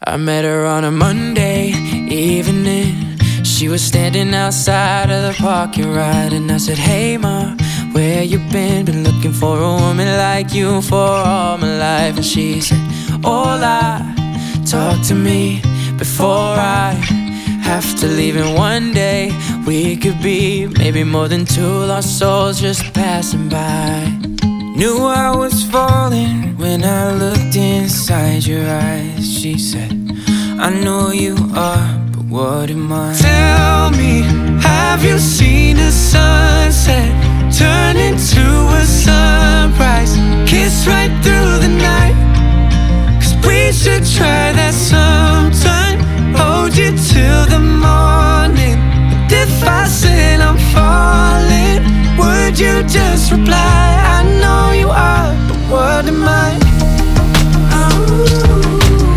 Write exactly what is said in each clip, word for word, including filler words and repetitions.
I met her on a Monday evening. She was standing outside of the parking lot, and I said, hey ma, where you been? Been looking for a woman like you for all my life. And she said, hola, talk to me before I have to leave. And one day we could be maybe more than two lost souls just passing by. Knew I was falling when I looked inside your eyes. She said, I know you are, but what am I? Tell me, have you seen a sunset turn into a sunrise? Kiss right through the night, 'cause we should try that sometime. Hold you till the morning. And if I said I'm falling, would you just reply, I know you are, but what am I? Oh.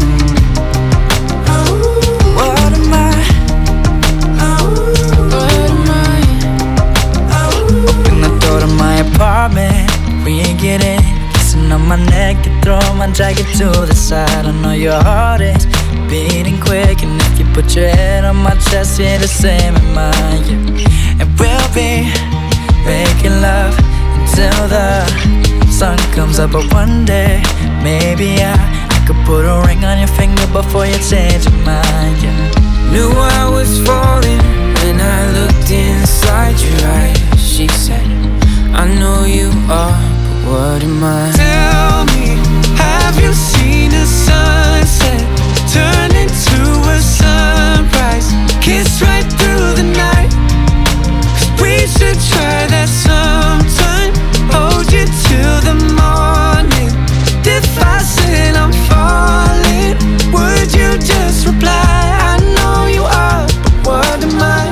We ain't getting kissing on my neck and throw my jacket to the side. I know your heart is beating quick, and if you put your head on my chest, you're the same in mine, yeah. And we'll be making love until the sun comes up. But one day, maybe I, I could put a ring on your finger before you change your mind, yeah. Knew I was falling when I looked inside your eyes. She said, I know you are, but what am I? Tell me, have you seen a sunset turn into a sunrise? Kiss right through the night, 'cause we should try that sometime. Hold you till the morning. If I said I'm falling, would you just reply, I know you are, but what am I?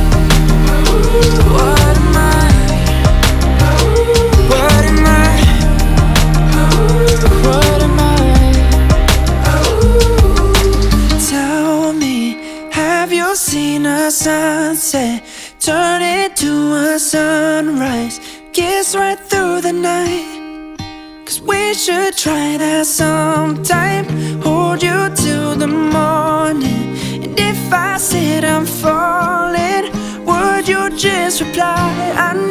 What am I? What am I? What am I? Tell me, have you seen a sunset turn into a sunrise? Kiss right through the night, 'cause we should try that sometime. Hold you till the morning. And if I said I'm falling, would you just reply, I